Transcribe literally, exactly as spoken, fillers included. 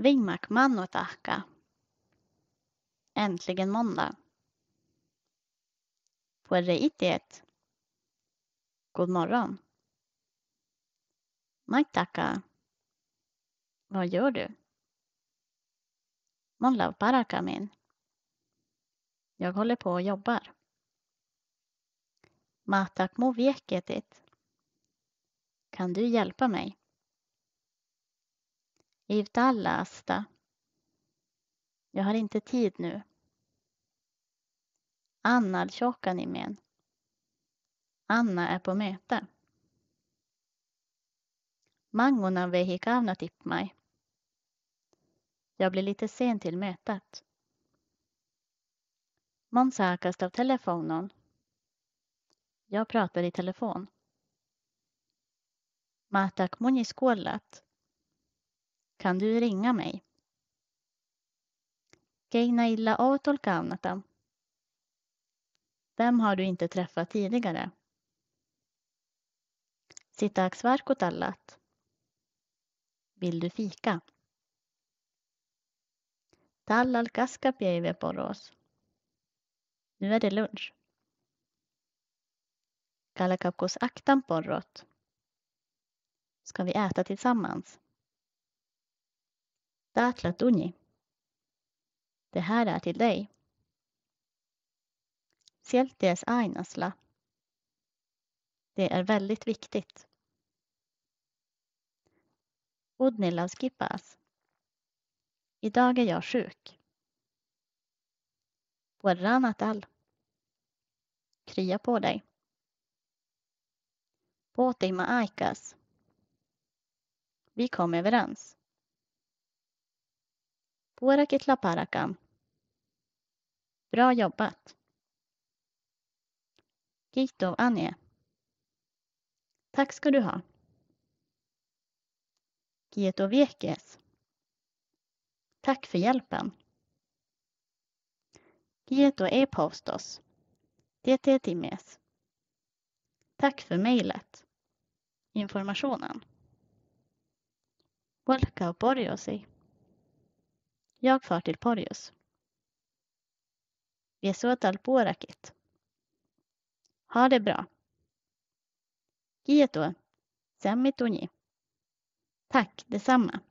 Vingmak mannotahka. Äntligen måndag. Puerre itiet. God morgon. Maitaka. Vad gör du? Monlav parakamin. Jag håller på och jobbar. Matak mo vieketit. Kan du hjälpa mig? Ivtalla asta. Jag har inte tid nu. Anna tjockanimen. Anna är på möte. Mangona vehikavna tippmai. Jag blir lite sen till mötet. Man sakast av telefonen. Jag pratar i telefon. Matak muniskuollat. Kan du ringa mig? Keina illa outolkaunata. Vem har du inte träffat tidigare? Sitaaks varkotallat. Vill du fika? Tallal kaskapieve poros. Nu är det lunch. Kalakapkos aktan porrot. Ska vi äta tillsammans? Tatlat uni. Det här är till dig. Sielties ainasla. Det är väldigt viktigt. Udnilavskipas. Idag är jag sjuk. Puerranatal. Krya på dig. Påtima aikas. Vi kom överens. Puerakitla parakam. Bra jobbat. Kitov Anje. Tack ska du ha. Kieto viekes. Tack för hjälpen. Kieto e-postos. T T Times. Tack för mejlet. Informationen. Volkau Porjosi. Jag far till Porjus. Viesuotal puorakit. Ha det bra. Kieto. Semmituni. Tack detsamma.